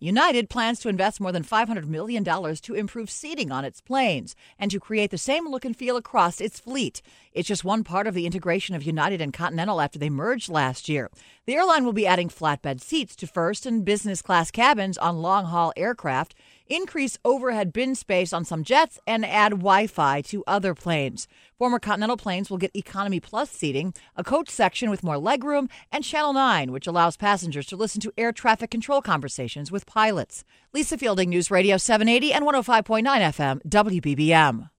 United plans to invest more than $500 million to improve seating on its planes and to create the same look and feel across its fleet. It's just one part of the integration of United and Continental after they merged last year. The airline will be adding flatbed seats to first and business class cabins on long-haul aircraft, increase overhead bin space on some jets, and add Wi-Fi to other planes. Former Continental planes will get Economy Plus seating, a coach section with more legroom, and Channel 9, which allows passengers to listen to air traffic control conversations with pilots. Lisa Fielding, News Radio 780 and 105.9 FM, WBBM.